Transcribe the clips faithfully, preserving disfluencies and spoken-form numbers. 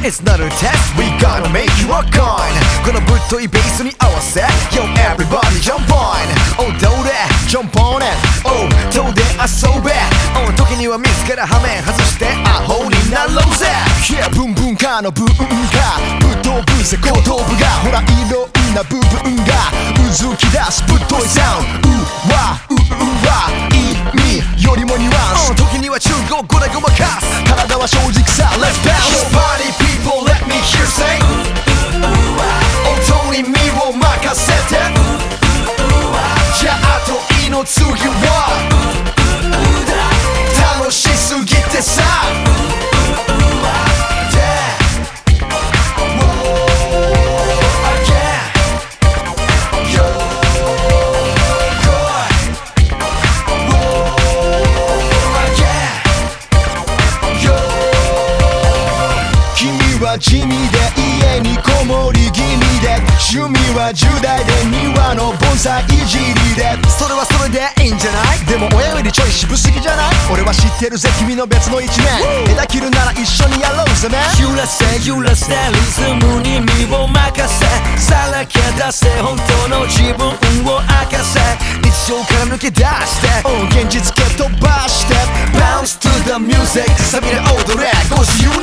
It's not a test, we gonna make you a coin このぶっといベースに合わせ Yo everybody jump on 踊れ jump on it Oh 遠で遊べ Oh 時には自ら羽目外してアホになろうぜ Yeah ブンブンカーのブンがぶっ飛ぶぜ後頭部がほらいろんな部分がうずき出すぶっといサウンドうわううわ意味よりもニュアンス、oh, 時には中国語でごまかす体は正直さ Let's bounce Yo party people let me hear say 音に身を任せてじゃああといの次は楽しすぎてさ地味で家にこもり気味で趣味はじゅう代で庭の盆栽いじりでそれはそれでいいんじゃないでも親よりちょい渋すぎじゃない俺は知ってるぜ君の別の一面枝切るなら一緒にやろうぜね揺らせ揺らせリズムに身を任せさらけ出せ本当の自分を明かせ日常から抜け出して現実蹴飛ばして Bounce to the music サビで踊れご自由に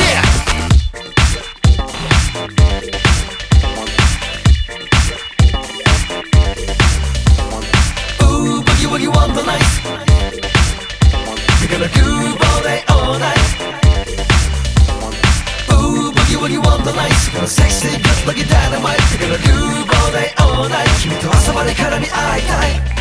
You want the night You're gonna groove all day, all night Ooh, boogie woogie want the night You're gonna sexy good like a dynamite You're gonna groove all day, all night 君と朝までからに会いたい